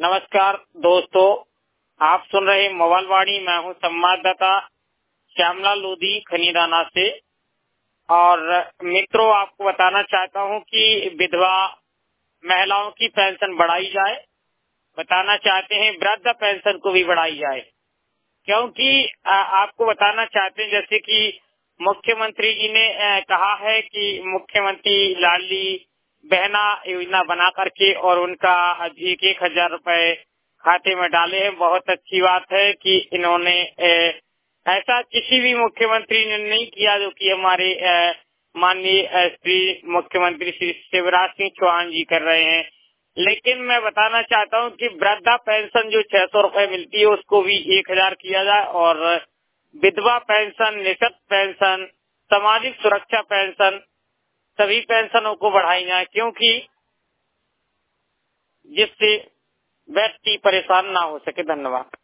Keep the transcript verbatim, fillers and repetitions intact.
नमस्कार दोस्तों, आप सुन रहे मोबाइलवाणी। मैं हूं संवाददाता श्यामलाल लोधी खनीदाना से। और मित्रों, आपको बताना चाहता हूं कि विधवा महिलाओं की पेंशन बढ़ाई जाए। बताना चाहते हैं वृद्ध पेंशन को भी बढ़ाई जाए, क्योंकि आ, आपको बताना चाहते हैं जैसे कि मुख्यमंत्री जी ने आ, कहा है कि मुख्यमंत्री लाडली बहना योजना बना करके और उनका एक एक हजार रुपए खाते में डाले हैं। बहुत अच्छी बात है कि इन्होंने ए, ऐसा किसी भी मुख्यमंत्री ने नहीं किया जो कि हमारे माननीय श्री मुख्यमंत्री श्री शिवराज सिंह चौहान जी कर रहे हैं। लेकिन मैं बताना चाहता हूं कि वृद्धा पेंशन जो छह सौ रुपए मिलती है उसको भी एक हजार किया जाए, और विधवा पेंशन, निःशक्त पेंशन, सामाजिक सुरक्षा पेंशन, सभी पेंशनों को बढ़ाई जाए, क्योंकि जिससे व्यक्ति परेशान ना हो सके। धन्यवाद।